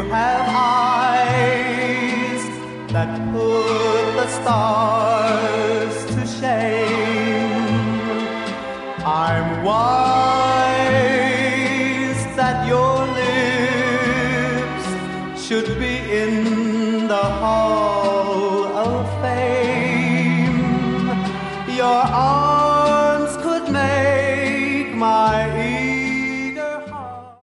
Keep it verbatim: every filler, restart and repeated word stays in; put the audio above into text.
have eyes that put the stars to shame. I'm wise that your lips should be in the Hall of Fame. Your arms